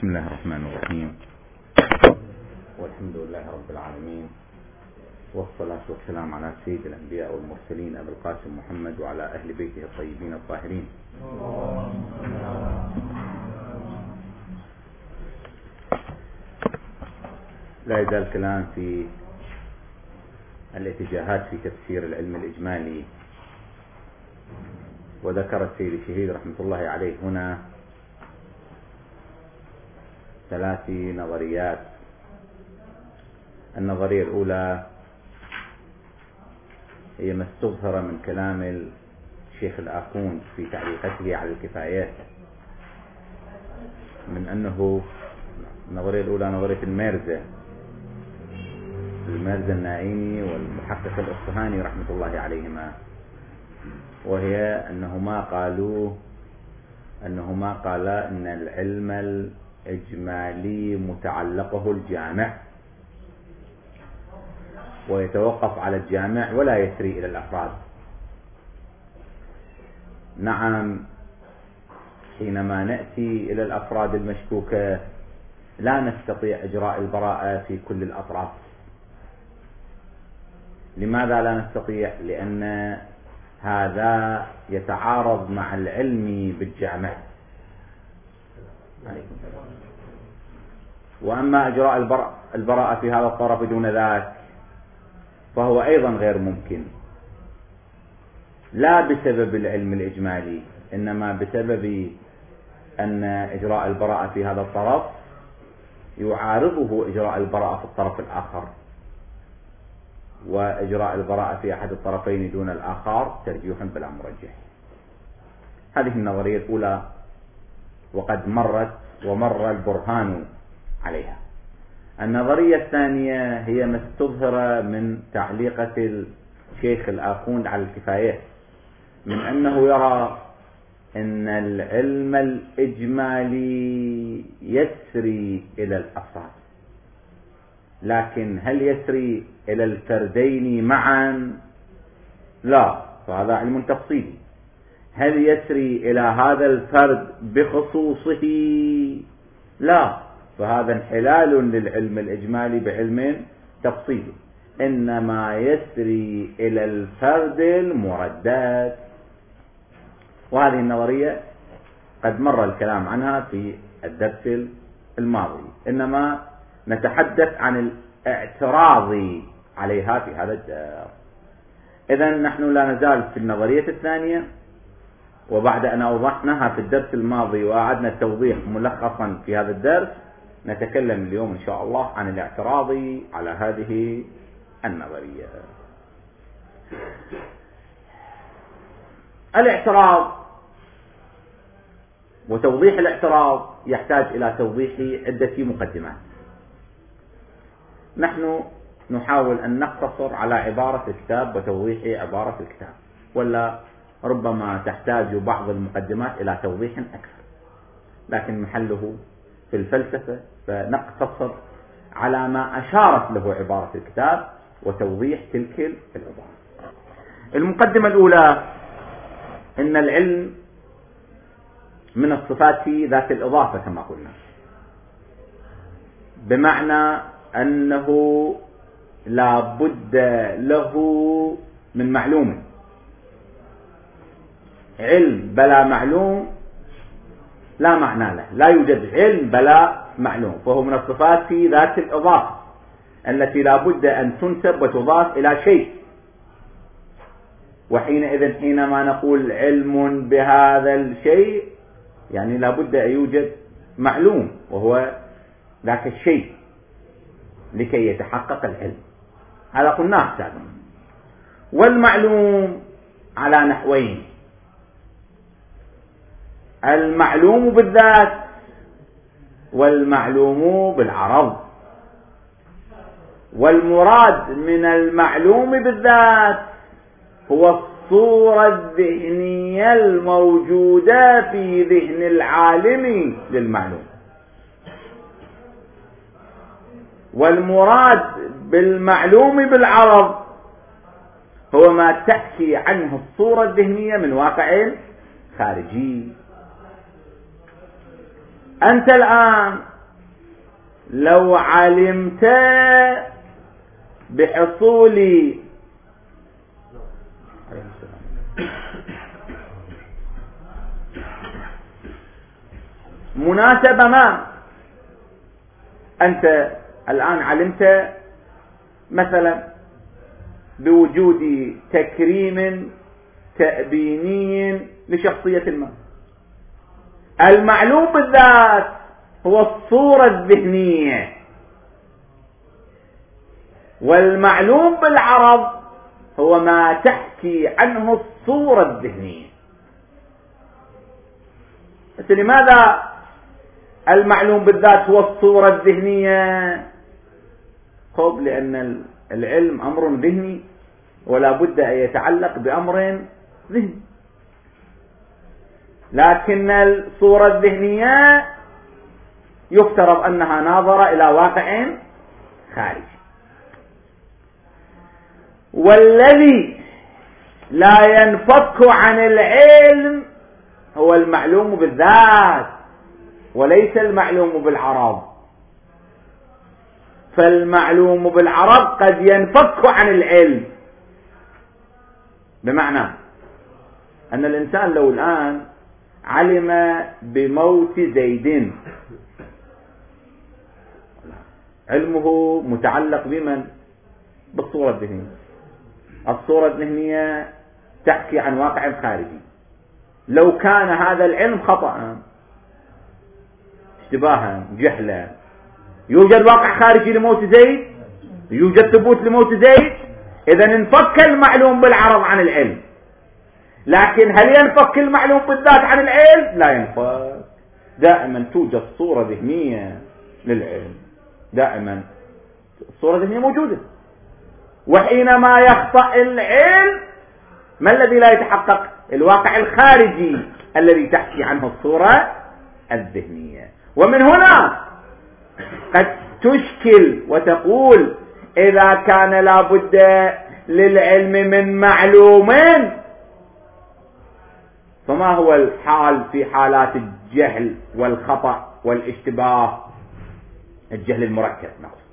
بسم الله الرحمن الرحيم، والحمد لله رب العالمين، والصلاة والسلام على سيد الأنبياء والمرسلين أبي القاسم محمد وعلى أهل بيته الطيبين الطاهرين. لا يزال الكلام في الاتجاهات في تفسير العلم الإجمالي، وذكر السيد الشهيد رحمة الله عليه هنا 3 نظريات. النظرية الأولى هي ما استظهر من كلام الشيخ الآخوند في تعليقته على الكفايات، من أنه النظرية الأولى نظرية الميرزا النائمي والمحقق الأصفهاني رحمة الله عليهما، وهي أنهما قالا أن العلم الإجمالي متعلقه الجامع، ويتوقف على الجامع ولا يسري إلى الأفراد. نعم، حينما نأتي إلى الأفراد المشكوكة لا نستطيع إجراء البراءة في كل الأطراف. لماذا لا نستطيع؟ لأن هذا يتعارض مع العلم بالجامع. وأما إجراء البراءة في هذا الطرف دون ذاك فهو أيضا غير ممكن، لا بسبب العلم الإجمالي، إنما بسبب أن إجراء البراءة في هذا الطرف يعارضه إجراء البراءة في الطرف الآخر، وإجراء البراءة في أحد الطرفين دون الآخر ترجيح بلا مرجح. هذه النظرية الأولى، وقد مر البرهان عليها. النظرية الثانية هي ما استظهر من تعليقة الشيخ الآخوند على الكفايات، من أنه يرى أن العلم الإجمالي يسري إلى الأفراد، لكن هل يسري إلى الفردين معا؟ لا، فهذا علم تفصيلي. هل يسري إلى هذا الفرد بخصوصه؟ لا، فهذا انحلال للعلم الإجمالي بعلم تفصيلي، إنما يسري إلى الفرد المردد. وهذه النظرية قد مر الكلام عنها في الدرس الماضي، إنما نتحدث عن الاعتراض عليها في هذا الدرس. إذن نحن لا نزال في النظرية الثانية، وبعد أن أوضحناها في الدرس الماضي وأعدنا التوضيح ملخصا في هذا الدرس، نتكلم اليوم إن شاء الله عن الاعتراض على هذه النظرية. الاعتراض وتوضيح الاعتراض يحتاج إلى توضيح عدة مقدمات. نحن نحاول أن نقتصر على عبارة الكتاب وتوضيح عبارة الكتاب، ولا ربما تحتاج بعض المقدمات إلى توضيح أكثر، لكن محله في الفلسفة، فنقتصر على ما أشارت له عبارة الكتاب وتوضيح تلك العبارة. المقدمة الأولى إن العلم من الصفات ذات الإضافة كما قلنا، بمعنى أنه لا بد له من معلوم. علم بلا معلوم لا معنى له، لا يوجد علم بلا معلوم، فهو من الصفات ذات الإضافة التي لا بد أن تنسب وتضاف إلى شيء. وحينئذ حينما نقول علم بهذا الشيء يعني لا بد أن يوجد معلوم، وهو ذاك الشيء لكي يتحقق العلم. هذا قلناه سابقا. والمعلوم على نحوين: المعلوم بالذات والمعلوم بالعرض. والمراد من المعلوم بالذات هو الصورة الذهنية الموجودة في ذهن العالم للمعلوم. والمراد بالمعلوم بالعرض هو ما تحكي عنه الصورة الذهنية من واقع خارجي. أنت الآن لو علمت بحصول مناسبة ما، أنت الآن علمت مثلا بوجود تكريم تأبيني لشخصية ما. المعلوم بالذات هو الصورة الذهنية، والمعلوم بالعرض هو ما تحكي عنه الصورة الذهنية. بس لماذا المعلوم بالذات هو الصورة الذهنية؟ لأن العلم أمر ذهني، ولا بد أن يتعلق بأمر ذهني، لكن الصورة الذهنية يفترض أنها ناظرة إلى واقع خارجي. والذي لا ينفك عن العلم هو المعلوم بالذات وليس المعلوم بالعرض. فالمعلوم بالعرض قد ينفك عن العلم، بمعنى أن الإنسان لو الآن علم بموت زيد، علمه متعلق بمن؟ بالصورة الذهنية. الصورة الذهنية تحكي عن واقع خارجي. لو كان هذا العلم خطأ، اشتباها، جهلا، يوجد واقع خارجي لموت زيد؟ يوجد ثبوت لموت زيد؟ إذا انفك المعلوم بالعرض عن العلم. لكن هل ينفك المعلوم بالذات عن العلم؟ لا ينفك. دائما توجد صورة ذهنية للعلم، دائما الصورة الذهنية موجودة. وحينما يخطأ العلم، ما الذي لا يتحقق؟ الواقع الخارجي الذي تحكي عنه الصورة الذهنية. ومن هنا قد تشكل وتقول إذا كان لابد للعلم من معلوم، فما هو الحال في حالات الجهل والخطأ والاشتباه؟ الجهل المركب نقصد.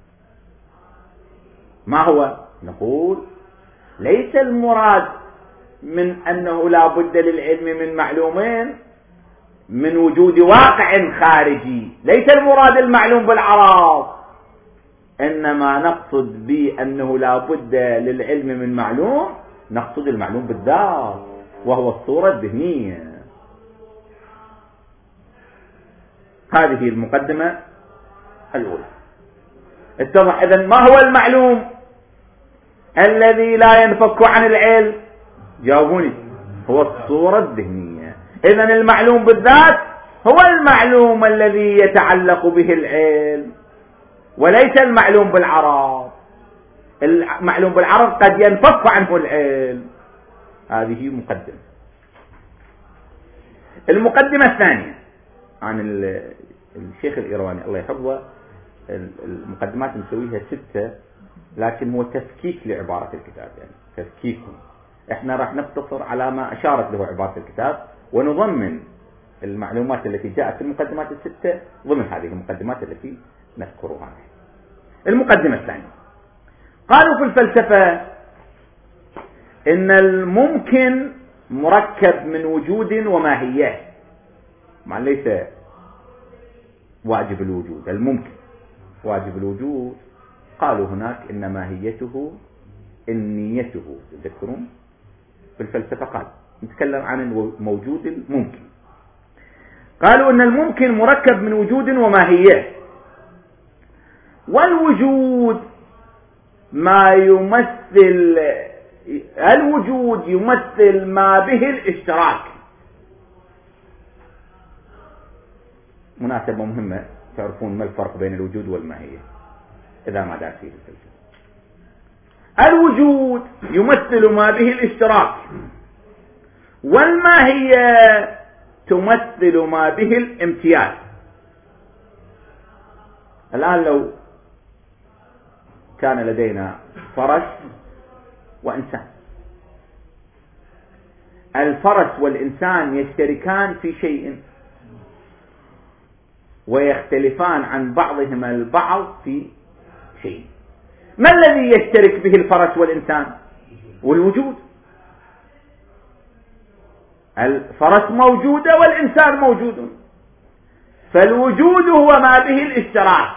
ما هو؟ نقول ليس المراد من أنه لا بد للعلم من معلومين من وجود واقع خارجي، ليس المراد المعلوم بالعرض، إنما نقصد بأنه لا بد للعلم من معلوم، نقصد المعلوم بالذات وهو الصورة الذهنية. هذه المقدمة الأولى. اتضح إذن ما هو المعلوم الذي لا ينفك عن العلم؟ جاوبوني. هو الصورة الذهنية. إذن المعلوم بالذات هو المعلوم الذي يتعلق به العلم وليس المعلوم بالعرض. المعلوم بالعرض قد ينفك عنه العلم. هذه مقدمة. المقدمة الثانية عن الشيخ الإيرواني الله يحفظه. المقدمات نسويها 6، لكن هو تفكيك لعبارة الكتاب، يعني تفكيك. احنا راح نقتصر على ما أشارت له عبارة الكتاب، ونضمن المعلومات التي جاءت في المقدمات 6 ضمن هذه المقدمات التي نذكرها. المقدمة الثانية، قالوا في الفلسفة إن الممكن مركب من وجود وماهية، مع ليس واجب الوجود. الممكن واجب الوجود، قالوا هناك إن ماهيته النيته. تذكرون في الفلسفة قال نتكلم عن الموجود الممكن. قالوا إن الممكن مركب من وجود وماهية، والوجود ما يمثل، الوجود يمثل ما به الاشتراك. مناسبة مهمة تعرفون ما الفرق بين الوجود والماهية إذا ما دارسين الفلسفة. الوجود يمثل ما به الاشتراك، والماهية تمثل ما به الامتياز. الآن لو كان لدينا فرس وإنسان، الفرس والإنسان يشتركان في شيء، ويختلفان عن بعضهما البعض في شيء. ما الذي يشترك به الفرس والإنسان والوجود؟ الفرس موجودة والإنسان موجود، فالوجود هو ما به الاشتراك،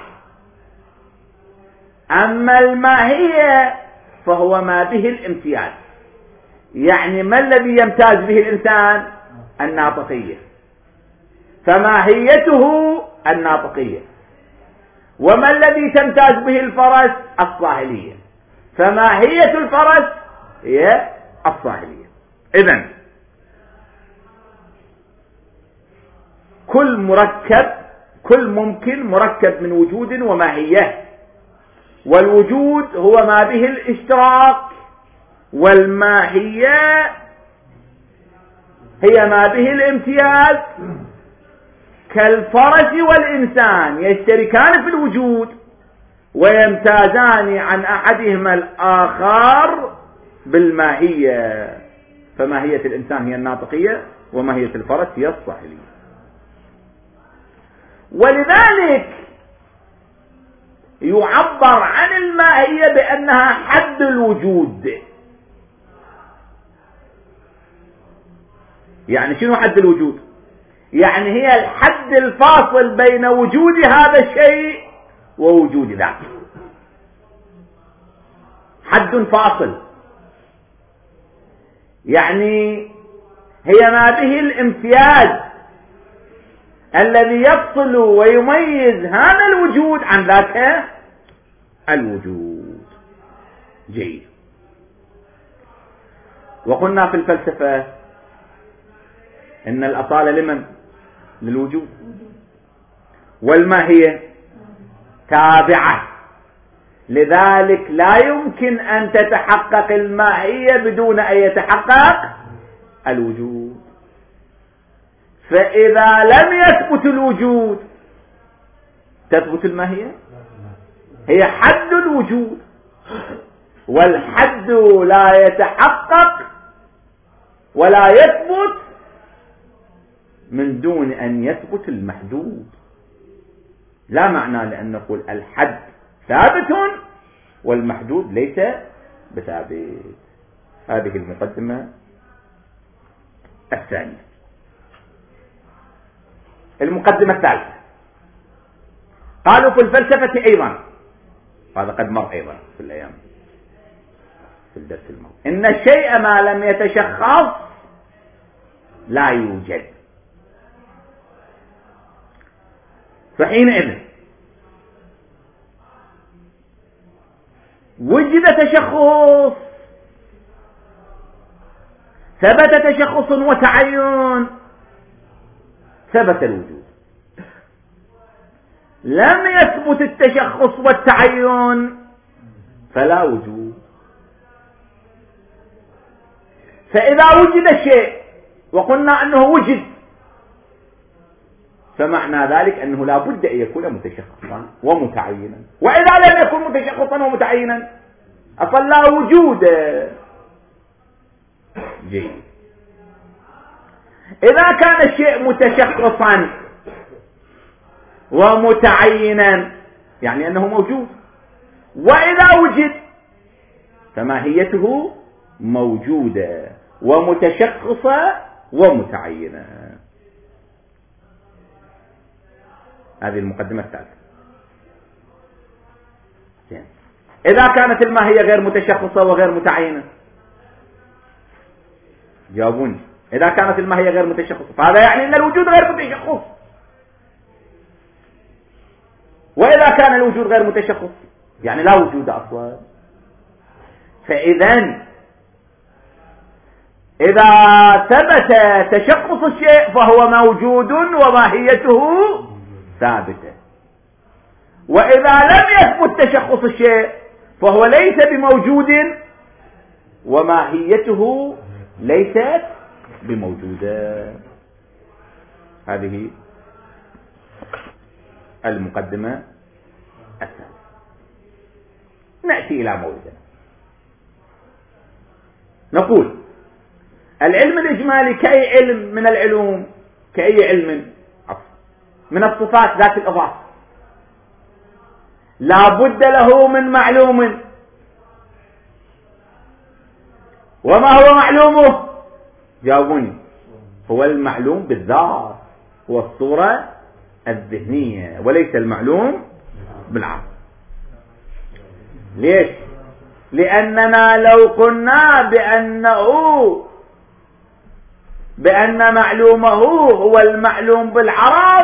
أما الماهية فهو ما به الامتياز. يعني ما الذي يمتاز به الإنسان؟ الناطقية، فماهيته الناطقية. وما الذي تمتاز به الفرس؟ الصاهلية، فماهية الفرس هي الصاهلية. إذن كل ممكن مركب من وجود وماهية، والوجود هو ما به الاشتراك، والماهية هي ما به الامتياز. كالفرس والإنسان يشتركان في الوجود ويمتازان عن أحدهما الآخر بالماهية، فماهية الإنسان هي الناطقية وماهية الفرس هي الصاهلية. ولذلك يعبر عن الماهية بأنها حد الوجود. يعني شنو حد الوجود؟ يعني هي الحد الفاصل بين وجود هذا الشيء ووجود ذاته، حد فاصل. يعني هي ما به الامتياز الذي يفصل ويميز هذا الوجود عن ذاك الوجود. جيد. وقلنا في الفلسفة إن الأصالة لمن؟ للوجود، والماهية تابعة، لذلك لا يمكن أن تتحقق الماهية بدون أن يتحقق الوجود. فإذا لم يثبت الوجود تثبت الماهية، هي حد الوجود، والحد لا يتحقق ولا يثبت من دون أن يثبت المحدود. لا معنى لأن نقول الحد ثابت والمحدود ليس بثابت. هذه المقدمة الثانية. المقدمة الثالثة قالوا في الفلسفة أيضا، هذا قد مر أيضا في الأيام في الدرس الماضي، إن الشيء ما لم يتشخص لا يوجد. فحينئذ وجد تشخص، ثبت تشخص وتعين، ثبت الوجود. لم يثبت التشخص والتعين فلا وجود. فإذا وجد الشيء وقلنا أنه وجد، فمعنى ذلك أنه لا بد أن يكون متشخصا ومتعينا. وإذا لم يكن متشخصا ومتعينا أصلا لا وجود. جيد. إذا كان الشيء متشخصا ومتعينا يعني أنه موجود، وإذا وجد فماهيته موجودة ومتشخصة ومتعينة. هذه المقدمة الثالثة. إذا كانت الماهية غير متشخصة وغير متعينة، جاوبوني، إذا كانت الماهية غير متشخصة فهذا يعني أن الوجود غير متشخص. وإذا كان الوجود غير متشخص يعني لا وجود أصلا. فإذا إذا ثبت تشخص الشيء فهو موجود وماهيته ثابتة، وإذا لم يثبت تشخص الشيء فهو ليس بموجود وماهيته ليست بموجودة. هذه المقدمة الثالثة. نأتي إلى موردنا. نقول العلم الإجمالي كأي علم من العلوم، كأي علم من الصفات ذات الإضافة لا بد له من معلوم. وما هو معلومه؟ جاوبوني. هو المعلوم بالذات، هو الصورة الذهنية، وليس المعلوم بالعقل. ليش؟ لأننا لو قلنا بأن معلومه هو المعلوم بالعرب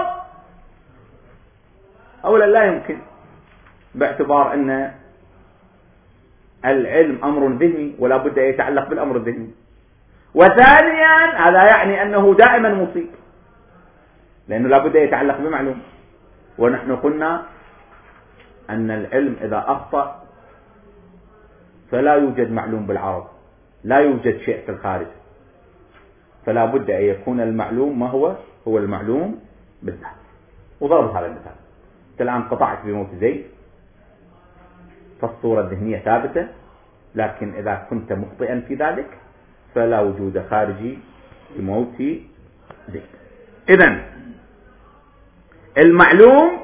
أولا لا يمكن، باعتبار أن العلم أمر ذهني ولا بد أن يتعلق بالأمر الذهني. وثانيا هذا يعني أنه دائما مصيب، لأنه لا بد أن يتعلق بمعلوم. ونحن قلنا أن العلم إذا أخطأ فلا يوجد معلوم بالعرض، لا يوجد شيء في الخارج، فلا بد أن يكون المعلوم ما هو المعلوم بالذات. وضرب هذا المثال: الآن قطعت بموت زيد، فالصورة الذهنية ثابتة، لكن إذا كنت مخطئا في ذلك فلا وجود خارجي لموت زيد. إذن المعلوم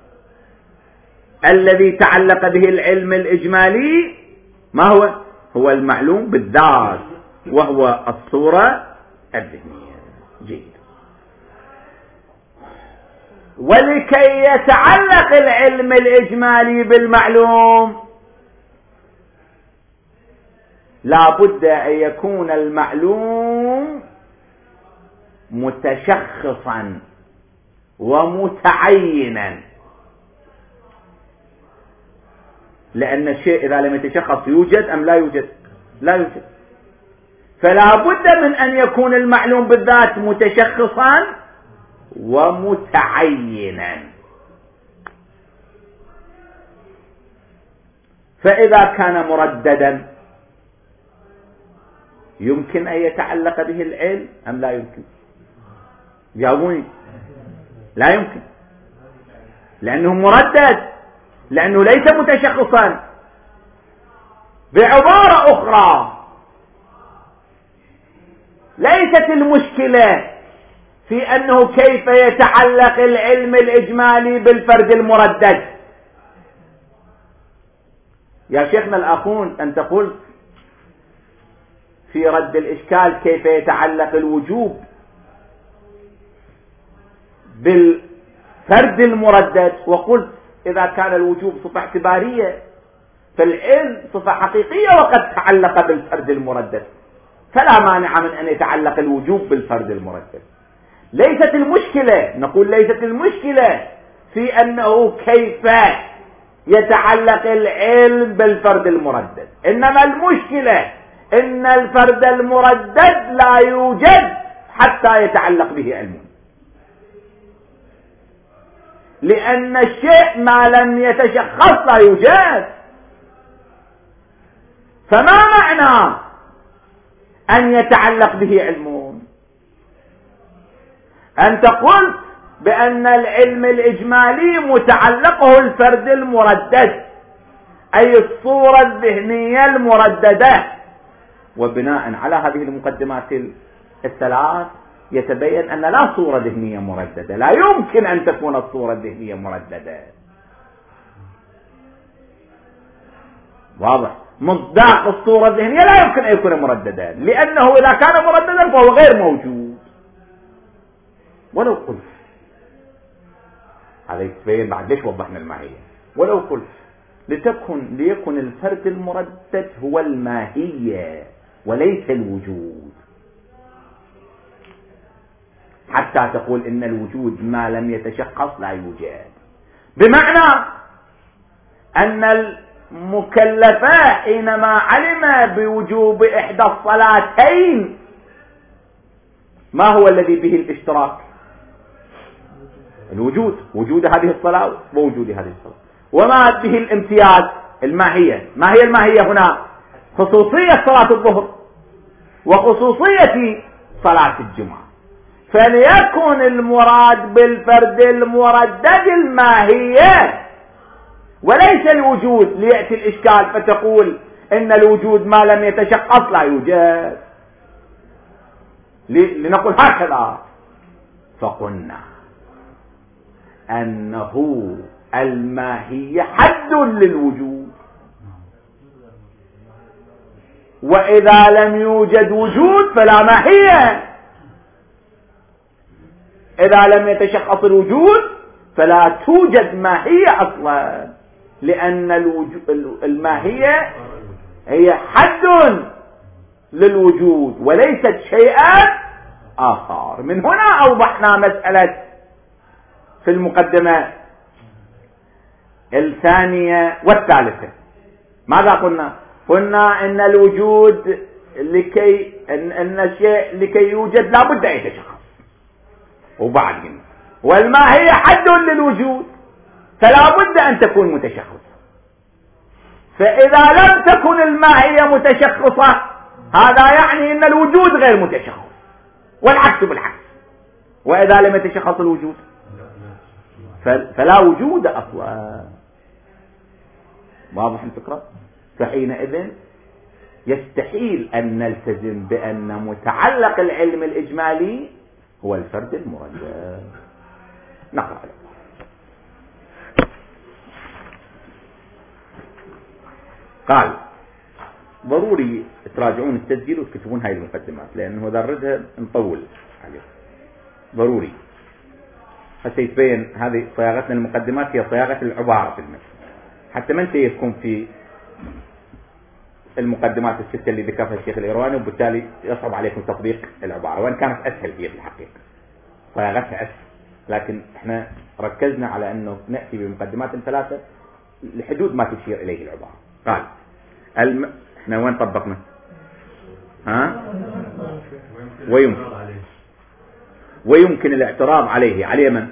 الذي تعلق به العلم الإجمالي ما هو المعلوم بالذات، وهو الصورة الذهنية. جيد. ولكي يتعلق العلم الإجمالي بالمعلوم لا بد أن يكون المعلوم متشخصا ومتعينا، لأن الشيء إذا لم يتشخص يوجد أم لا يوجد؟ لا يوجد. فلا بد من أن يكون المعلوم بالذات متشخصا ومتعينا. فإذا كان مرددا يمكن أن يتعلق به العلم أم لا يمكن؟ جاوبوني. لا يمكن، لأنه مردد، لأنه ليس متشخصا. بعبارة أخرى، ليست المشكلة في أنه كيف يتعلق العلم الإجمالي بالفرد المردد. يا شيخنا الأخون، أنت قلت في رد الإشكال كيف يتعلق الوجوب بالفرد المردد، وقلت إذا كان الوجوب صفة اعتبارية فالعلم صفة حقيقية وقد تعلق بالفرد المردد، فلا مانع من أن يتعلق الوجوب بالفرد المردد. ليست المشكلة، نقول ليست المشكلة في أنه كيف يتعلق العلم بالفرد المردد، إنما المشكلة إن الفرد المردد لا يوجد حتى يتعلق به علم، لأن الشيء ما لم يتشخص لا يوجد. فما معنى أن يتعلق به علم؟ أنت قلت بأن العلم الإجمالي متعلقه الفرد المردد، أي الصورة الذهنية المرددة. وبناء على هذه المقدمات الثلاث يتبين أن لا صورة ذهنية مرددة، لا يمكن أن تكون الصورة الذهنية مرددة. واضح؟ مصداق الصورة الذهنية لا يمكن أن يكون مرددا، لأنه إذا كان مرددا فهو غير موجود. ولو قلت هذا يتبين بعد ليش وضحنا الماهية. ولو قلت ليكن الفرد المردد هو الماهية وليس الوجود، حتى تقول إن الوجود ما لم يتشخص لا يوجد، بمعنى أن المكلف حينما علم بوجوب إحدى الصلاتين ما هو الذي به الاشتراك؟ الوجود، وجود هذه الصلاة ووجود هذه الصلاة. وما به الامتياز؟ الماهية. ما هي الماهية هنا؟ خصوصية صلاة الظهر وخصوصية صلاة الجمعة. فليكن المراد بالفرد المردد الماهية وليس الوجود، ليأتي الإشكال فتقول إن الوجود ما لم يتشخص لا يوجد. لنقول هكذا. فقلنا أنه الماهية حد للوجود، وإذا لم يوجد وجود فلا ماهية. إذا لم يتشخص الوجود فلا توجد ماهية أصلا، لأن الماهية هي حد للوجود وليست شيئا آخر. من هنا أوضحنا مسألة في المقدمة الثانية والثالثة. ماذا قلنا؟ قلنا ان الوجود ان الشيء لكي يوجد لا بد ان يتشخص، وبعد قلنا والماهية حد للوجود فلا بد ان تكون متشخصة. فاذا لم تكن الماهية متشخصة هذا يعني ان الوجود غير متشخص، والعكس بالعكس. واذا لم يتشخص الوجود فلا وجود اصلا. واضح الفكرة؟ فحينئذ يستحيل أن نلتزم بأن متعلق العلم الإجمالي هو الفرد المرجح. نقرأ قال ضروري تراجعون التسجيل وتكتبون هاي المقدمات، لأنه إذا نردها نطول عليه. ضروري حتى يتبين هذه صياغتنا المقدمات هي صياغة العبارة في المثل، حتى ما نتيجكم في المقدمات الستة اللي ذكرها الشيخ الإيرواني، وبالتالي يصعب عليكم تطبيق العبارة، وإن كانت أسهل هي في الحقيقة صياغتها أسهل، لكن احنا ركزنا على أنه نأتي بمقدمات ثلاثة لحدود ما تشير إليه العبارة. قال احنا وين طبقنا؟ ويمكن الاعتراض عليه. على من؟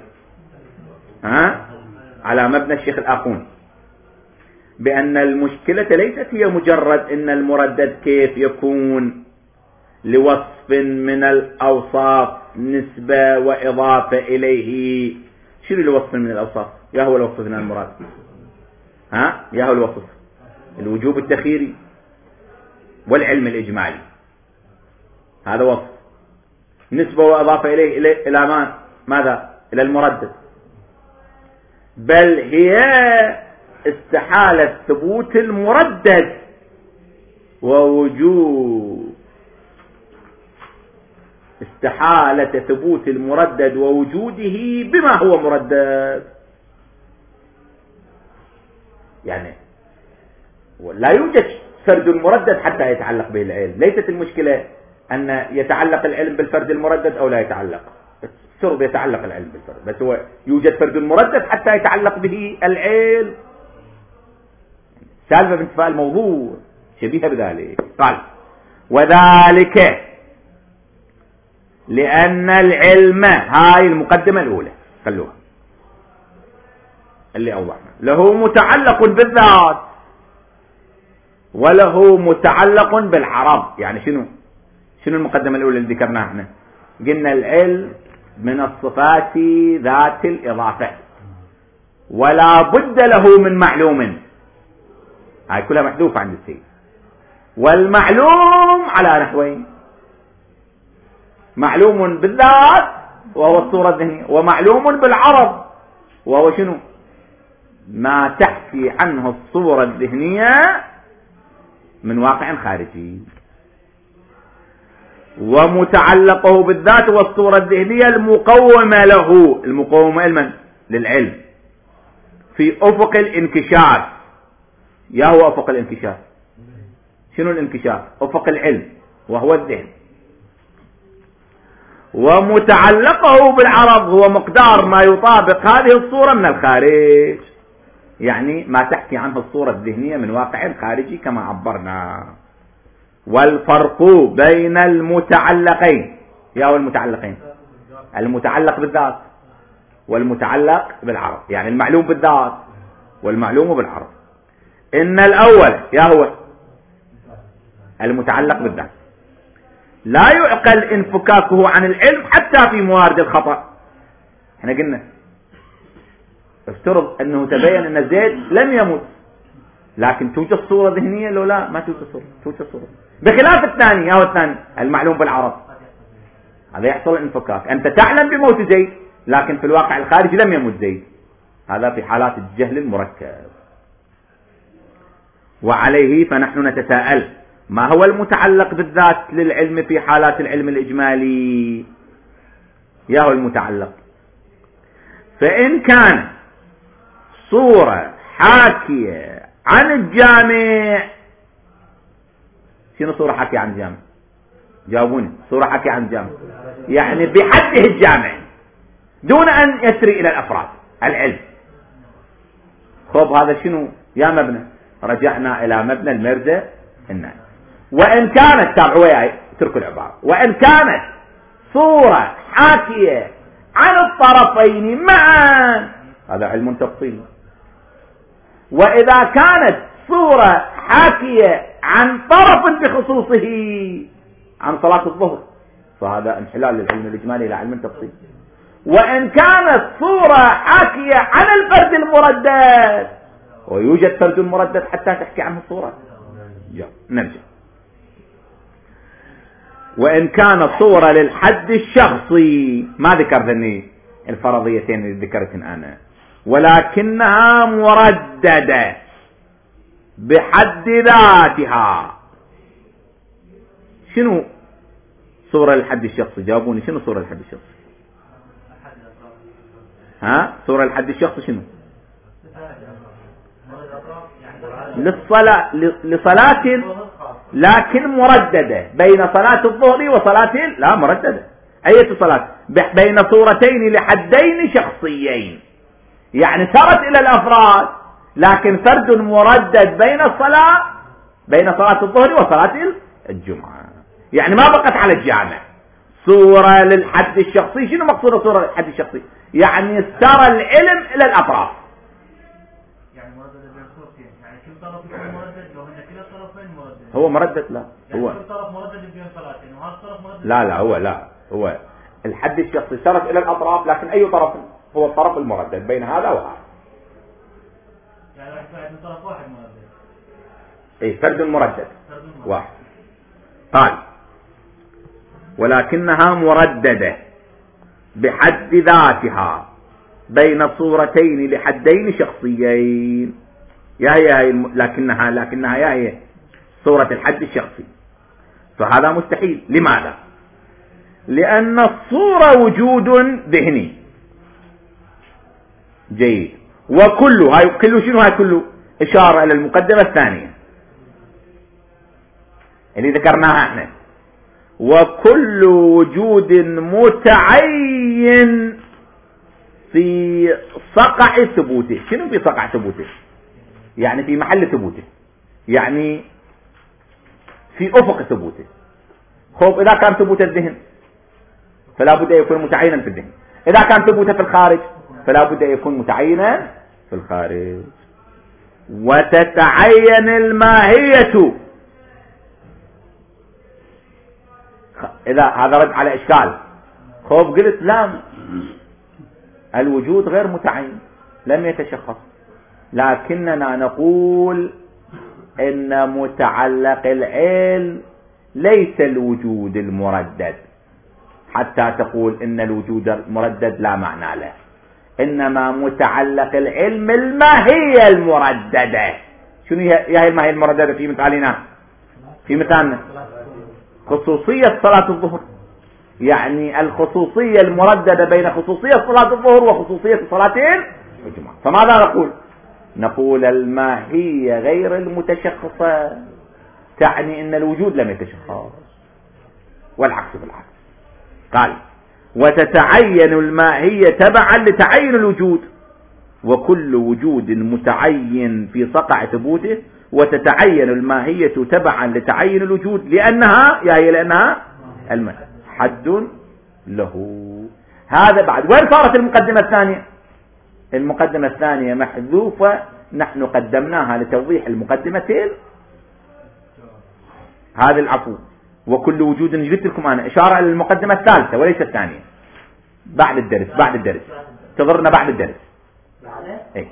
على مبنى الشيخ الآخون، بأن المشكلة ليست هي مجرد أن المردد كيف يكون لوصف من الأوصاف نسبة وإضافة إليه. شنو الوصف من الأوصاف؟ يا هو الوصف من المراد؟ يا هو الوصف الوجوب التخيري والعلم الإجمالي، هذا وصف نسبة وإضافة إليه إلى ماذا؟ إلى المردد. بل هي استحالة ثبوت المردد ووجود استحالة ثبوت المردد ووجوده بما هو مردد. يعني لا يوجد فرد مردد حتى يتعلق به العلم. ليست المشكلة أن يتعلق العلم بالفرد المردد أو لا يتعلق، شرط يتعلق العلم بالفرد، بس هو يوجد فرد مردد حتى يتعلق به العلم. سالفة بانتفاء الموضوع شبيهة بذلك. قال وذلك لأن العلم، هاي المقدمة الأولى خلوها اللي أوضحنا، له متعلق بالذات وله متعلق بالعرض. يعني شنو المقدمة الأولى اللي ذكرناها احنا؟ قلنا العلم من الصفات ذات الإضافة ولا بد له من معلوم، هاي كلها محذوفة عند السيد. والمعلوم على نحوين: معلوم بالذات وهو الصورة الذهنية، ومعلوم بالعرض وهو شنو؟ ما تحكي عنه الصورة الذهنية من واقع خارجي. ومتعلقه بالذات والصورة الذهنية المقومة له، المقومة للعلم في أفق الانكشاف. يا هو أفق الانكشاف؟ شنو الانكشاف؟ أفق العلم وهو الذهن. ومتعلقه بالعرض هو مقدار ما يطابق هذه الصورة من الخارج، يعني ما تحكي عنه الصورة الذهنية من واقع خارجي كما عبرنا. والفرق بين المتعلقين، يا هو المتعلقين، المتعلق بالذات والمتعلق بالعرض، يعني المعلوم بالذات والمعلوم بالعرض. إن الأول يا هو المتعلق بالذات لا يعقل انفكاكه عن العلم حتى في موارد الخطأ. احنا قلنا افترض انه تبين ان زيد لم يمت، لكن توجد صورة ذهنية لو لا ما توجد صورة، توجد صورة. بخلاف الثاني، هو الثاني المعلوم بالعرض، هذا يحصل انفكاك. انت تعلم بموت زيد لكن في الواقع الخارجي لم يمت زيد. هذا في حالات الجهل المركب. وعليه فنحن نتساءل ما هو المتعلق بالذات للعلم في حالات العلم الإجمالي؟ يا هو المتعلق. فإن كان صورة حاكية عن الجامع، شنو صورة حاكية عن الجامع؟ جاوبوني. صورة حاكية عن الجامع يعني بحده الجامع دون أن يسري إلى الأفراد العلم. خب هذا شنو يا مبنى؟ رجعنا إلى مبنى المرجع الناس. وإن كانت تابعوا وياي اتركوا العبارة، وإن كانت صورة حاكية عن الطرفين معا، هذا علم تفصيلي. وإذا كانت صورة حاكية عن طرف بخصوصه عن صلاة الظهر، فهذا انحلال للعلم الإجمالي إلى علم تفصيلي. وإن كانت صورة حاكية عن الفرد المردد، ويوجد فرد مردد حتى تحكي عنه الصورة، نرجع. وإن كانت صورة للحد الشخصي، ما ذكرتني الفرضيتين اللي ذكرتن أنا، ولكنها مرددة بحد ذاتها. شنو صورة للحد الشخصي؟ جاوبوني، شنو صورة للحد الشخصي؟ صورة للحد الشخصي شنو؟ لصلاة لكن مرددة بين صلاة الظهر وصلاة لا مرددة. أي صلاة؟ بين صورتين لحدين شخصيين، يعني سرت إلى الأفراد لكن فرد مردد بين صلاة الظهر وصلاة الجمعة، يعني ما بقت على الجامع. صورة للحد الشخصي، شنو مقصود صورة للحد الشخصي؟ يعني سر العلم إلى الأطراف. يعني مردد بين صورتين، يعني كل طرف يكون مردد لو ان كلا الطرفين مردد. هو مردد؟ لا يعني هو كل طرف مردد بين صلاتين وهذا الطرف مردد. هو الحد الشخصي سرت إلى الأطراف، لكن أي طرف هو الطرف المردد بين هذا وهذا. يعني واحد من طرف واحد مردد. أي فرد مردد واحد. قال ولكنها مرددة بحد ذاتها بين صورتين لحدين شخصيين. يا هي لكنها يا هي صورة الحد الشخصي، فهذا مستحيل. لماذا؟ لأن الصورة وجود ذهني. جيد. كله شنو هاي كله؟ إشارة إلى المقدمة الثانية اللي ذكرناها احنا. وكل وجود متعين في صقع ثبوته. شنو في صقع ثبوته؟ يعني في محل ثبوته، يعني في أفق ثبوته. خب إذا كان ثبوت الذهن فلا بد أن يكون متعينا في الذهن، إذا كان ثبوته في الخارج فلا بد أن يكون متعينا في الخارج. وتتعين الماهية. إذا هذا رد على إشكال. خب قلت لا، الوجود غير متعين لم يتشخص، لكننا نقول إن متعلق العلم ليس الوجود المردد، حتى تقول إن الوجود المردد لا معنى له، إنما متعلق العلم الماهية المرددة. شنو هي الماهية المرددة في مثالنا؟ في مثالنا خصوصية صلاة الظهر، يعني الخصوصية المرددة بين خصوصية صلاة الظهر وخصوصية صلاتين الجمعة. فماذا نقول الماهية غير المتشخصة، تعني ان الوجود لم يتشخص، والعكس بالعكس. قال وتتعين الماهية تبعا لتعين الوجود، وكل وجود متعين في صقع ثبوته، وتتعين الماهية تبعا لتعين الوجود لأنها حد له. هذا بعد. وين صارت المقدمة الثانية؟ المقدمة الثانية محذوفة، نحن قدمناها لتوضيح المقدمتين. هذا العفو. وكل وجود، جبت لكم أنا إشارة إلى المقدمة الثالثة وليس الثانية. بعد الدرس تضرنا بعد الدرس. إيه؟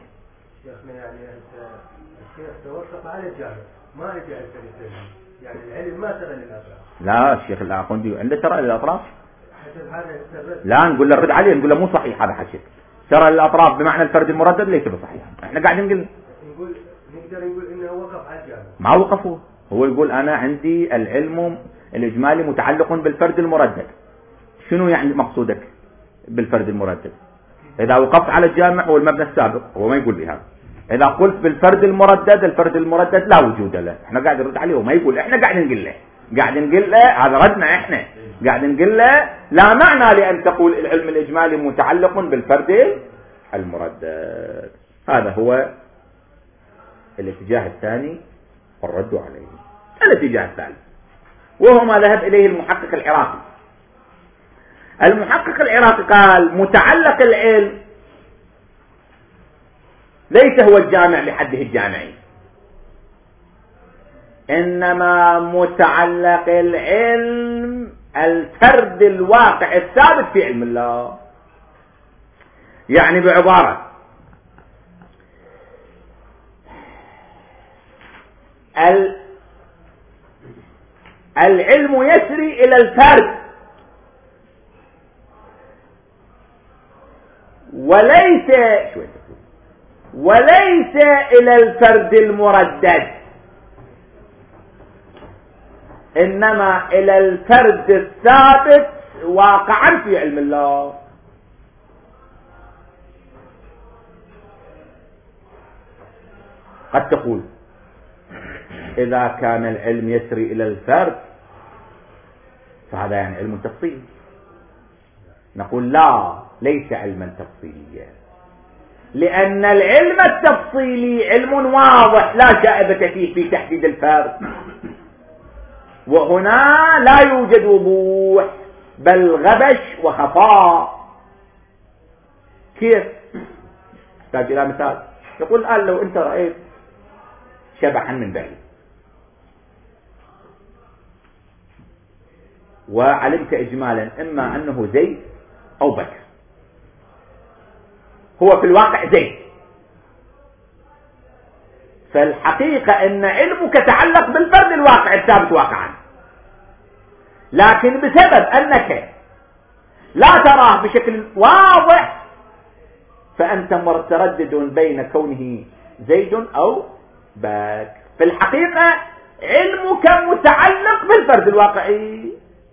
الشيخ توقف على الجامع ما رجع الفريقين، يعني العلم ما ترى للأطراف. لا الشيخ الآخوندي عنده ترى للأطراف. لا نقول له رد عليه، نقول له مو صحيح هذا حكيك، ترى الأطراف بمعنى الفرد المردد ليس بصحيح. احنا قاعدين نقول نقدر نقول انه وقف على الجامع. ما وقفوا، هو يقول انا عندي العلم الاجمالي متعلق بالفرد المردد. شنو يعني مقصودك بالفرد المردد؟ اذا وقفت على الجامع هو المبنى السابق، هو ما يقول لي هذا. اذا قلت بالفرد المردد، الفرد المردد لا وجود له. احنا قاعد نرد عليه وما يقول، احنا قاعد نقول له هذا ردنا، احنا قاعد نقول له لا معنى لان تقول العلم الاجمالي متعلق بالفرد المردد. هذا هو الاتجاه الثاني والرد عليه. الاتجاه الثالث وهو ما ذهب اليه المحقق العراقي. المحقق العراقي قال متعلق العلم ليس هو الجامع لحده الجامعي، انما متعلق العلم الفرد الواقع الثابت في علم الله. يعني بعبارة العلم يسري الى الفرد وليس الى الفرد المردد، انما الى الفرد الثابت واقعا في علم الله. قد تقول اذا كان العلم يسري الى الفرد فهذا يعني علم تفصيلي. نقول لا، ليس علما تفصيليا، لان العلم التفصيلي علم واضح لا شائبة فيه في تحديد الفرد، وهنا لا يوجد وضوح بل غبش وخفاء. كيف؟ تحتاج الى مثال. يقول الآن لو انت رأيت شبحا من بعيد وعلمت اجمالا اما انه زيد او بكر، هو في الواقع زيد، فالحقيقة ان علمك تعلق بالفرد الواقع الثابت واقعا، لكن بسبب انك لا تراه بشكل واضح فانت متردد بين كونه زيد او بكر. في الحقيقة علمك متعلق بالفرد الواقعي،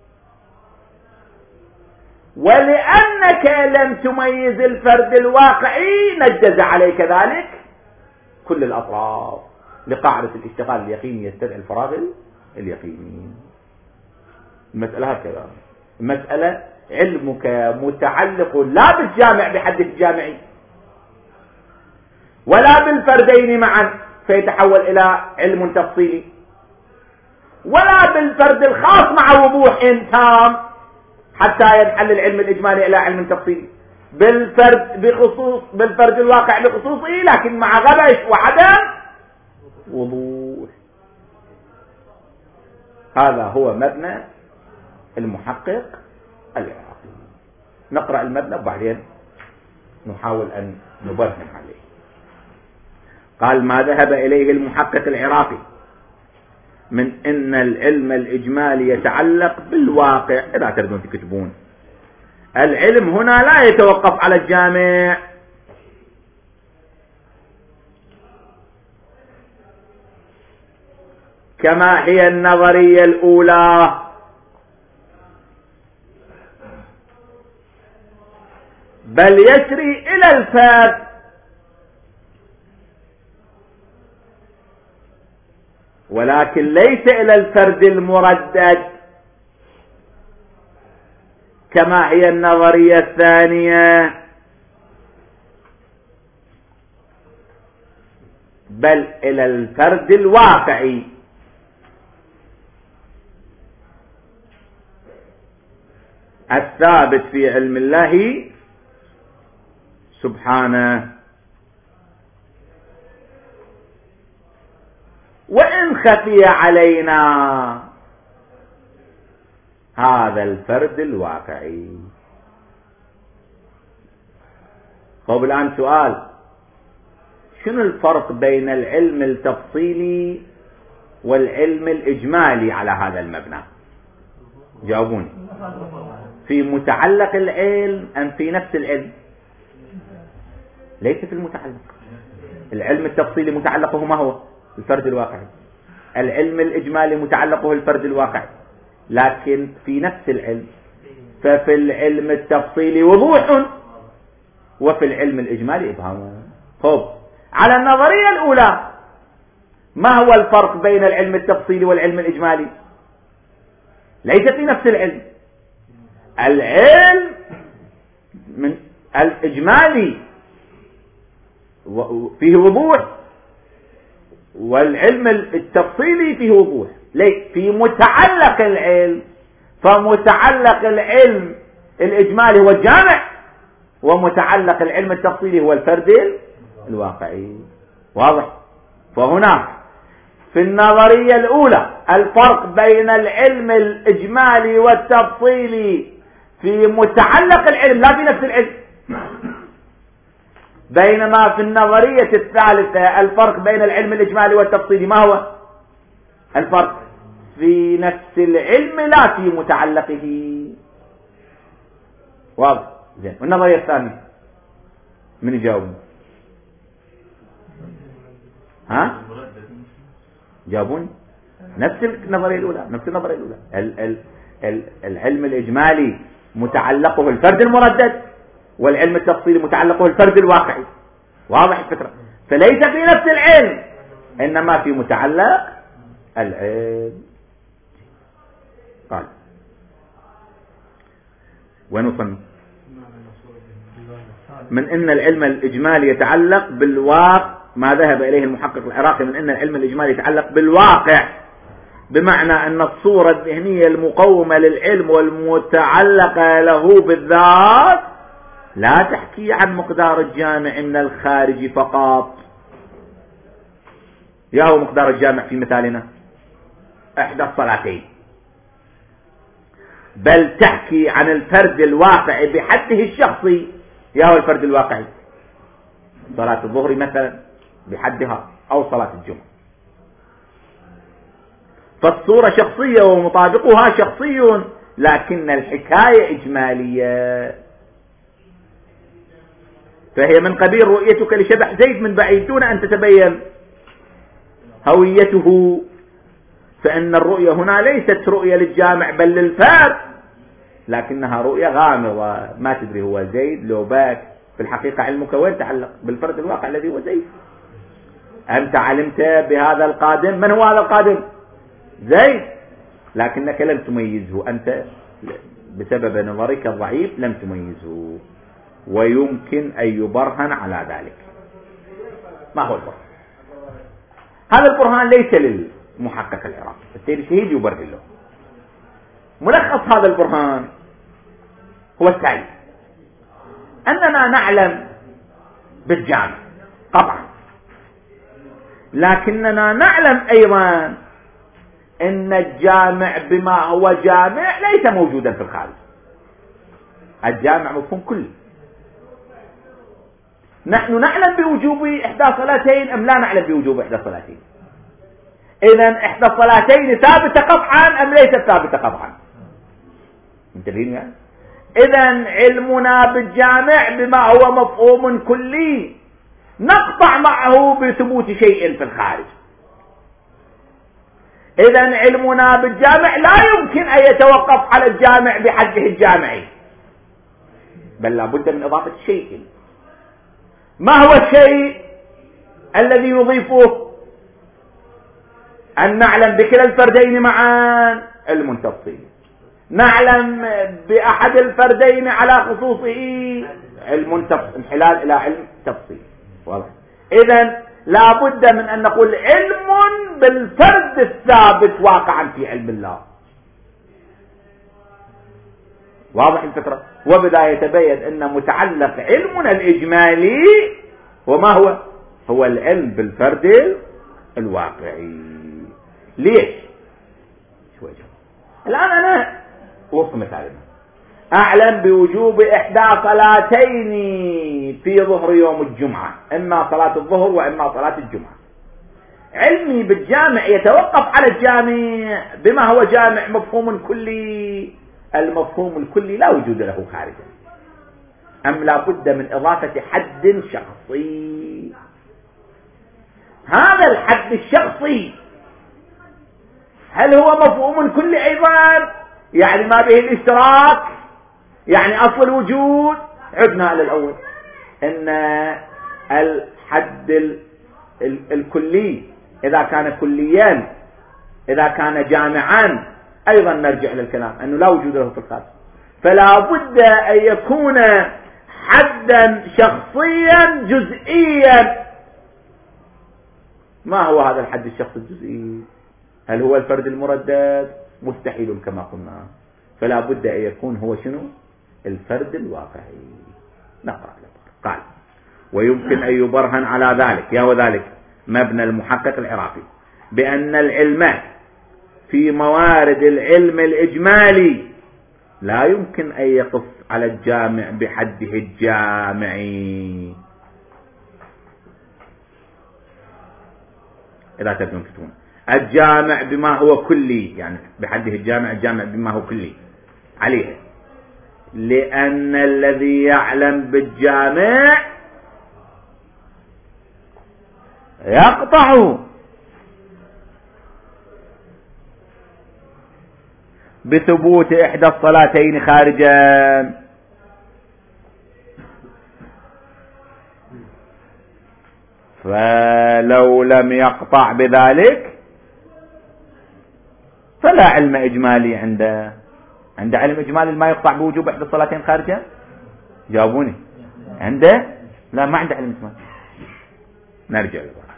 ولأنك لم تميز الفرد الواقعي نجز عليك ذلك كل الأطراف لقاعدة الاشتغال اليقيني يستدعي الفراغ اليقيني. المسألة هكذا، المسألة علمك متعلق لا بالجامع بحد الجامعي ولا بالفردين معا فيتحول إلى علم تفصيلي، ولا بالفرد الخاص مع وضوح تام حتى ينحل العلم الإجمالي إلى علم تفصيلي، بالفرد الواقع بخصوصه لكن مع غبش وعدم وضوح. هذا هو مبنى المحقق العراقي. نقرأ المبنى وبعدين نحاول أن نبرهن عليه. قال ما ذهب إليه المحقق العراقي من ان العلم الاجمالي يتعلق بالواقع. اذا تردون تكتبون العلم هنا لا يتوقف على الجامع، كما هي النظرية الاولى، بل يسري الى الفرد ولكن ليس الى الفرد المردد، كما هي النظرية الثانية، بل الى الفرد الواقعي الثابت في علم الله سبحانه. وإن خفي علينا هذا الفرد الواقعي. طب الآن سؤال، شنو الفرق بين العلم التفصيلي والعلم الإجمالي على هذا المبنى؟ جاوبوني. في متعلق العلم أم في نفس العلم؟ ليس في المتعلق. العلم التفصيلي متعلقه ما هو؟ الفرد الواقعي. العلم الإجمالي متعلقه الفرد الواقعي، لكن في نفس العلم. ففي العلم التفصيلي وضوح وفي العلم الإجمالي إبهام. طب على النظرية الأولى ما هو الفرق بين العلم التفصيلي والعلم الإجمالي؟ ليس في نفس العلم. العلم من الإجمالي فيه وضوح، والعلم التفصيلي فيه وضوح. في متعلق العلم، فمتعلق العلم الإجمالي هو الجامع، ومتعلق العلم التفصيلي هو الفرد الواقعي. واضح؟ فهنا في النظرية الأولى الفرق بين العلم الإجمالي والتفصيلي في متعلق العلم لا في نفس العلم، بينما في النظرية الثالثة الفرق بين العلم الإجمالي والتفصيلي ما هو الفرق؟ في نفس العلم لا في متعلقه. واضح؟ زين. والنظرية الثانية من يجاوب؟ ها؟ جاوبون. نفس النظرية الأولى، نفس النظرية الأولى. العلم الإجمالي متعلقه الفرد المردد، والعلم التفصيلي متعلقه الفرد الواقعي. واضح الفكرة؟ فليس في نفس العلم، إنما في متعلق العلم. قال وين وصلنا؟ من إن العلم الإجمالي يتعلق بالواقع، ما ذهب إليه المحقق العراقي من إن العلم الإجمالي يتعلق بالواقع، بمعنى أن الصورة الذهنية المقومة للعلم والمتعلقة له بالذات لا تحكي عن مقدار الجامع من الخارج فقط. يا هو مقدار الجامع في مثالنا 1 صلاتين، بل تحكي عن الفرد الواقعي بحده الشخصي. يا هو الفرد الواقعي صلاة الظهر مثلا بحدها، أو صلاة الجمعة. فالصورة شخصية ومطابقها شخصي، لكن الحكاية إجمالية. فهي من قبيل رؤيتك لشبح زيد من بعيد دون أن تتبين هويته، فإن الرؤية هنا ليست رؤية للجامع بل للفرد، لكنها رؤية غامضة، ما تدري هو زيد لو باك. في الحقيقة علمك وين تعلق؟ بالفرد الواقع الذي هو زيد. أنت علمت بهذا القادم، من هو هذا القادم؟ زيد، لكنك لم تميزه، أنت بسبب نظرك الضعيف لم تميزه، ويمكن أن يبرهن على ذلك. ما هو البرهان؟ هذا البرهان ليس للمحقق العراقي، السيد الشهيد يبرهن له. ملخص هذا البرهان هو التالي: أننا نعلم بالجامع طبعا، لكننا نعلم أيضا أن الجامع بما هو جامع ليس موجودا في الخارج. الجامع مفهوم كلي. نحن نعلم بوجوب 1 صلاتين أم لا نعلم بوجوب 1 صلاتين؟ إذن 1 صلاتين ثابتة قطعا أم ليست ثابتة قطعا؟ انتبهين يعني؟ إذن علمنا بالجامع بما هو مفهوم كلي نقطع معه بثبوت شيء في الخارج. إذن علمنا بالجامع لا يمكن أن يتوقف على الجامع بحده الجامعي، بل لابد من إضافة شيء. ما هو الشيء الذي نضيفه؟ أن نعلم بكلا الفردين معا علم تفصيلي، نعلم بأحد الفردين على خصوصه علم انحلال إلى علم تفصيلي. واضح؟ إذن لا بد من أن نقول علم بالفرد الثابت واقعا في علم الله. واضح الفكرة؟ وبذا يتبين أن متعلق علمنا الإجمالي وما هو العلم بالفرد الواقعي. ليش؟ شوي الآن أنا وصف مثالنا أعلم بوجوب 1 صلاتين في ظهر يوم الجمعة، إما صلاة الظهر وإما صلاة الجمعة. علمي بالجامع يتوقف على الجامع بما هو جامع مفهوم كلي، المفهوم الكلي لا وجود له خارجا، أم لا بد من إضافة حد شخصي؟ هذا الحد الشخصي هل هو مفهوم كلي أيضا؟ يعني ما به الاشتراك، يعني أصل الوجود. عدنا على الأول أن الحد الكلي إذا كان كليا، إذا كان جامعا، أيضا نرجع للكلام أنه لا وجود له في الخارج، فلا بد أن يكون حدا شخصيا جزئيا. ما هو هذا الحد الشخصي الجزئي؟ هل هو الفرد المردد؟ مستحيل كما قلنا، فلا بد أن يكون هو شنو؟ الفرد الواقعي. نقرأ قال: ويمكن أن يبرهن على ذلك، يا وذلك مبنى المحقق العراقي، بأن العلم في موارد العلم الإجمالي لا يمكن أن يقف على الجامع بحده الجامعي. إذا تبدون كتبون الجامع بما هو كلي، يعني بحده الجامع، الجامع بما هو كلي عليه، لأن الذي يعلم بالجامع يقطع بثبوت إحدى الصلاتين خارجا. فلو لم يقطع بذلك فلا علم إجمالي عنده. عند علم إجمالي ما يقطع بوجوب إحدى الصلاتين خارجا؟ جاوبوني. عنده؟ لا، ما عنده علم إجمالي. نرجع لبعض.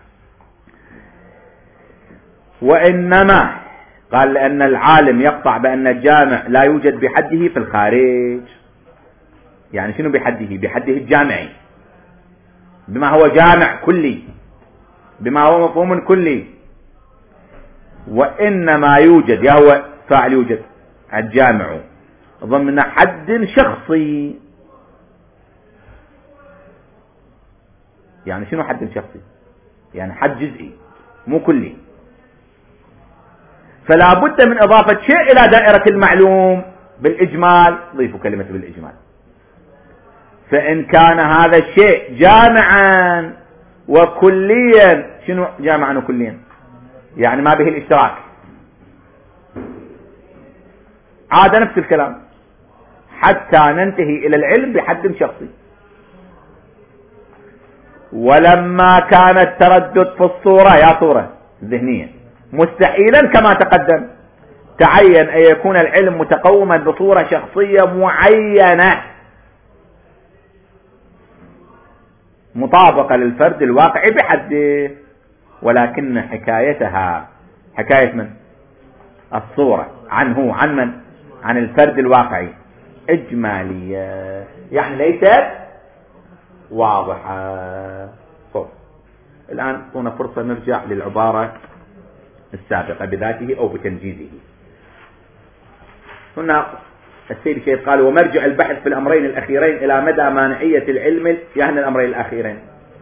وإنما قال لأن العالم يقطع بأن الجامع لا يوجد بحده في الخارج. يعني شنو بحده؟ بحده الجامعي، بما هو جامع كلي، بما هو مفهوم كلي. وإنما يوجد، يا هو فاعل يوجد، الجامع ضمن حد شخصي. يعني شنو حد شخصي؟ يعني حد جزئي مو كلي. فلا بد من إضافة شيء إلى دائرة المعلوم بالإجمال. ضيفوا كلمة بالإجمال. فإن كان هذا الشيء جامعا وكليا، شنو جامعا وكليا؟ يعني ما به الاشتراك. عاد نفس الكلام حتى ننتهي إلى العلم بحد شخصي. ولما كان التردد في الصورة، يا صورة ذهنية، مستحيلا كما تقدم، تعين أن يكون العلم متقوما بصورة شخصية معينة مطابقة للفرد الواقعي بحده، ولكن حكايتها، حكاية من؟ الصورة عنه، عن من؟ عن الفرد الواقعي، إجمالية، يعني ليست واضحة. الآن أعطونا فرصة نرجع للعبارة السابقة بذاته أو بتنجيزه. هنا السيد الشيخ قال: ومرجع البحث في الأمرين الأخيرين إلى مدى مانعية العلم. يعني الأمرين الأخيرين،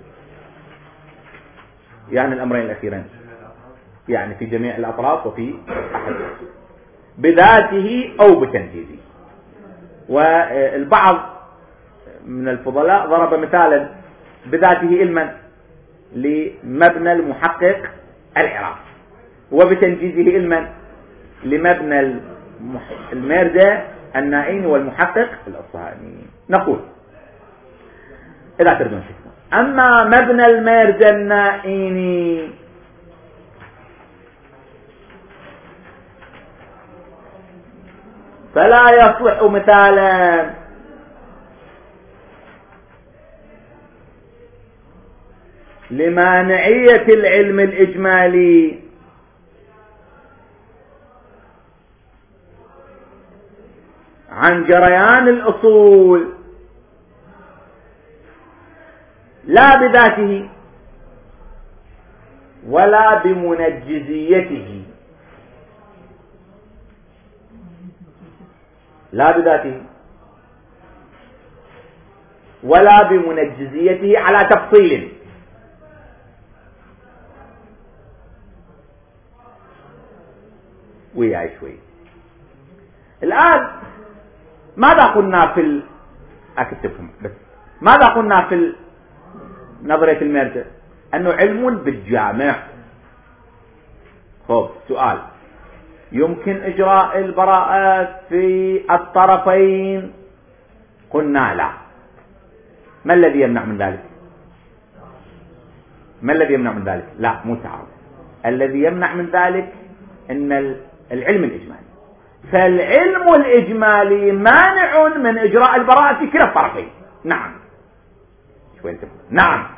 يعني الأمرين الأخيرين، يعني في جميع الأطراف وفي أحد بذاته أو بتنجيزه. والبعض من الفضلاء ضرب مثالا بذاته علما لمبنى المحقق العراقي، وبتنجيزه علما لمبنى الميرزا النائين والمحقق الأصفهاني. نقول إذا تردون شكرا، أما مبنى الميرزا النائيني فلا يصلح مثالا لمانعية العلم الإجمالي عن جريان الأصول، لا بذاته ولا بمنجزيته، لا بذاته ولا بمنجزيته على تفصيل. وياي شوي. الآن ماذا قلنا في أكتبهم بس ماذا قلنا في نظرية الميرزا؟ أنه علم بالجامع. خب سؤال، يمكن إجراء البراءة في الطرفين؟ قلنا لا. ما الذي يمنع من ذلك؟ ما الذي يمنع من ذلك؟ لا مو تعارض. الذي يمنع من ذلك أن العلم الإجمالي، فالعلم الإجمالي مانع من إجراء البراءة في كلا الطرفين. نعم شوي انتبه. نعم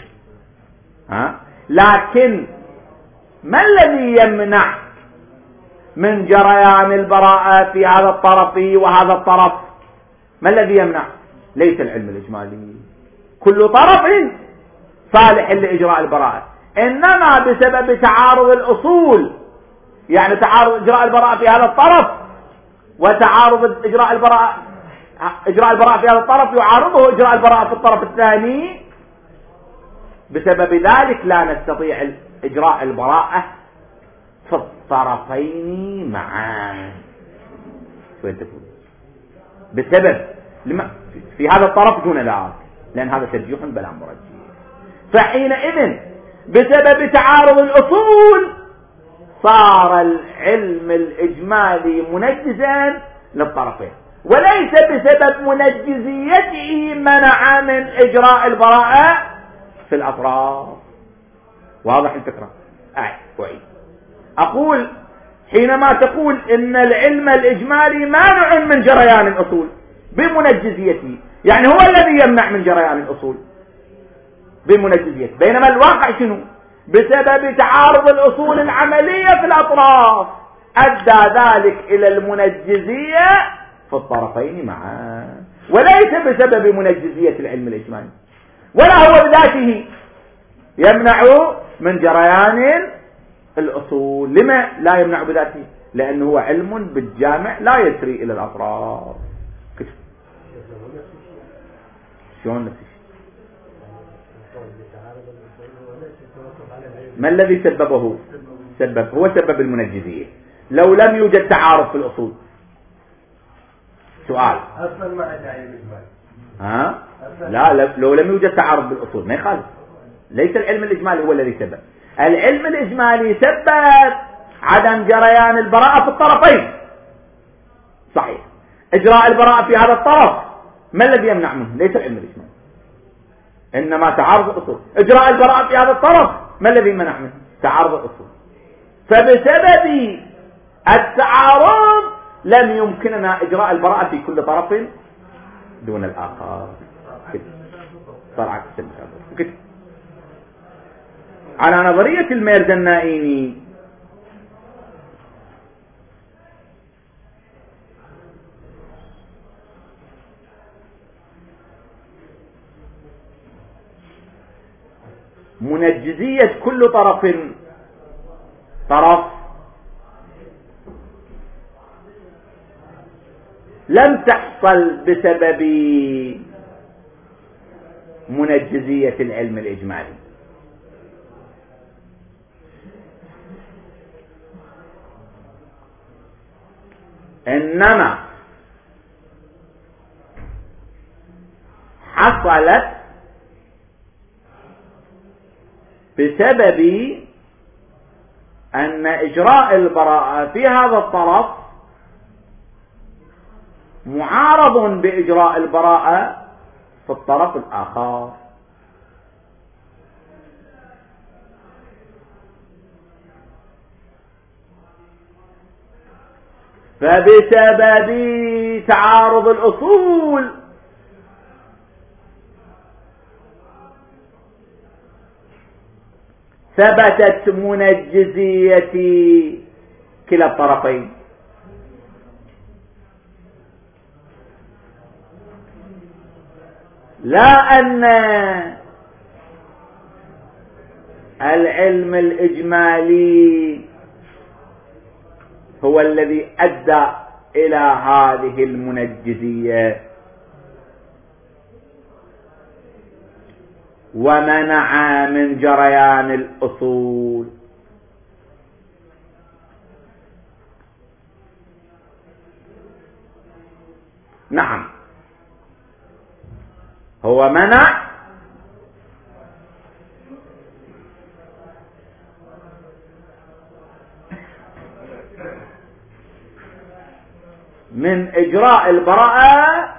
لكن ما الذي يمنع من جريان البراءة في هذا الطرف وهذا الطرف؟ ما الذي يمنع؟ ليس العلم الإجمالي، كل طرف صالح لإجراء البراءة، إنما بسبب تعارض الأصول، يعني تعارض إجراء البراءة في هذا الطرف وتعارض إجراء البراءة في هذا الطرف يعارضه إجراء البراءة في الطرف الثاني، بسبب ذلك لا نستطيع إجراء البراءة في الطرفين معا. شو تقول؟ بسبب في هذا الطرف دون ذاك، لأن هذا ترجيح بلا مرجح. فحينئذ بسبب تعارض الأصول صار العلم الإجمالي منجزا للطرفين، وليس بسبب منجزيته منع من إجراء البراءة في الأطراف. واضح الفكرة؟ أعيد أقول حينما تقول إن العلم الإجمالي مانع من جريان الأصول بمنجزيته، يعني هو الذي يمنع من جريان الأصول بمنجزيته، بينما الواقع شنو؟ بسبب تعارض الأصول العملية في الأطراف أدى ذلك إلى المنجزية في الطرفين معا، وليس بسبب منجزية العلم الإجمالي، ولا هو بذاته يمنع من جريان الأصول. لما لا يمنع بذاته؟ لأنه هو علم بالجامع لا يسري إلى الأطراف. شلون نفس الشيء؟ ما الذي سببه؟ هو سبب المنجزية. لو لم يوجد تعارض في الأصول، سؤال أصلا ما أدعي لا لو لم يوجد تعارض بالأصول ما يخالف. ليس العلم الإجمالي هو الذي سبب، العلم الإجمالي سبب عدم جريان البراءة في الطرفين. صحيح، إجراء البراءة في هذا الطرف ما الذي يمنع منه؟ ليس العلم الإجمالي، إنما تعارض الأصول. إجراء البراءة في هذا الطرف ما الذي منع منه؟ تعارض الأصول. فبسبب التعارض لم يمكننا إجراء البراءة في كل طرف دون الآخر. صار عكس كده. على نظرية الميرزا النائمي منجزية كل طرف لم تحصل بسبب منجزية العلم الإجمالي، إنما حصلت بسبب أن إجراء البراءة في هذا الطرف معارض بإجراء البراءة في الطرف الآخر. فبسبب تعارض الأصول ثبتت منجزية كلا الطرفين، لا أن العلم الإجمالي هو الذي أدى إلى هذه المنجزية ومنع من جريان الأصول. نعم، هو منع من إجراء البراءة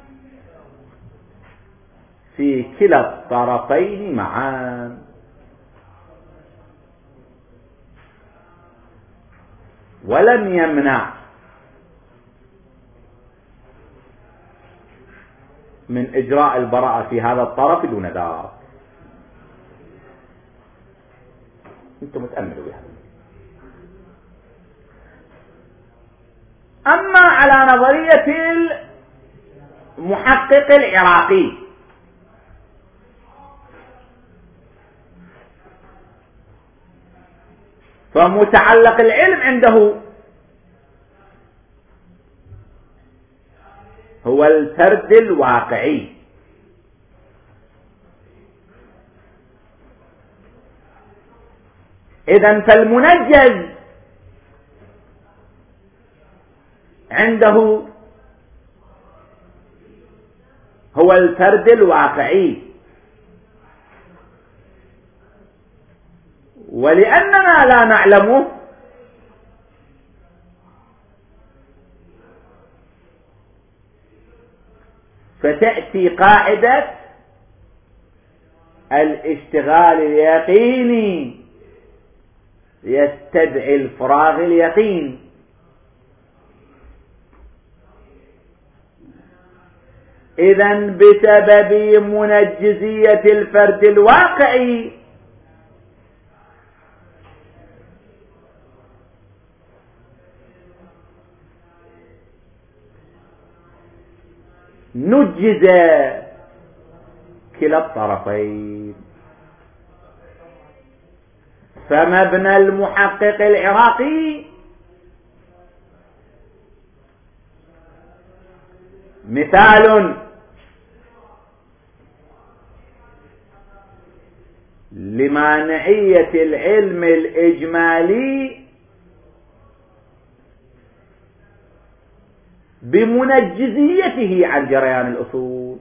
في كلا الطرفين معا، ولم يمنع من إجراء البراءة في هذا الطرف دون ذاك. أنتم متأملوا بهذا. أما على نظرية المحقق العراقي، فمتعلق العلم عنده هو الفرد الواقعي، إذن فالمنجز عنده هو الفرد الواقعي، ولأننا لا نعلمه فتأتي قاعدة الاشتغال اليقيني يستدعي الفراغ اليقين. إذن بسبب منجزية الفرد الواقعي نجز كلا الطرفين. فمبنى المحقق العراقي مثال لمانعية العلم الإجمالي بمنجزيته عن جريان الأصول.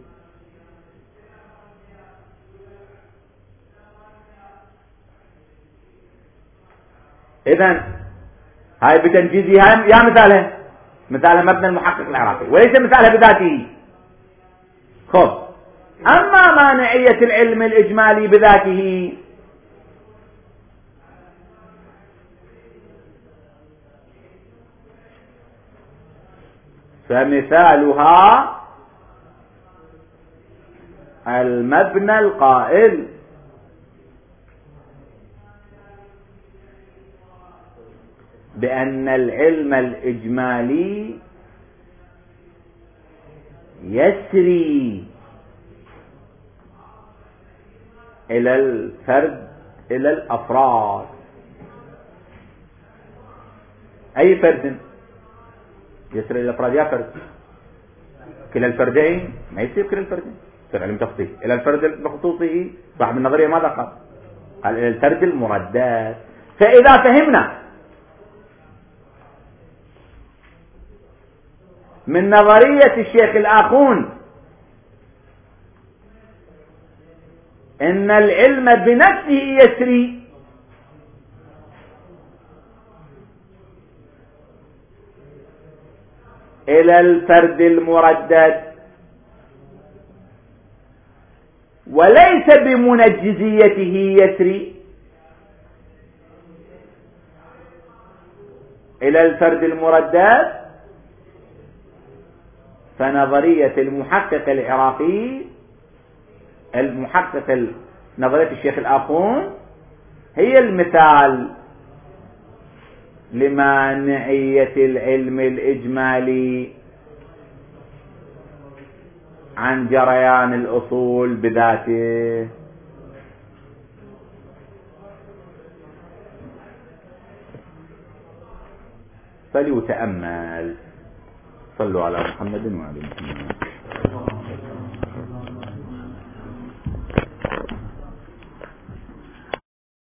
إذن هاي بتنجيزها يا مثالها مبنى المحقق العراقي، وليس مثالها بذاته. خب، أما مانعية العلم الإجمالي بذاته فمثالها المبنى القائل بأن العلم الإجمالي يسري إلى الفرد إلى الأفراد. أي فرد يسري إلى الأفراد؟ يا فرد كلا الفردين ما يصير كلا الفردين، يصير علم تفصيل إلى الفرد بخصوصه. صاحب النظرية ماذا قال إلى الفرد المردد. فإذا فهمنا من نظرية الشيخ الآخون إن العلم بنفسه يسري إلى الفرد المردد وليس بمنجزيته يسري إلى الفرد المردد، فنظرية المحقق العراقي نظرية الشيخ الآخون هي المثال لمانعية العلم الإجمالي عن جريان الأصول بذاته. فليتأمل. صلوا على محمد وعلى محمد.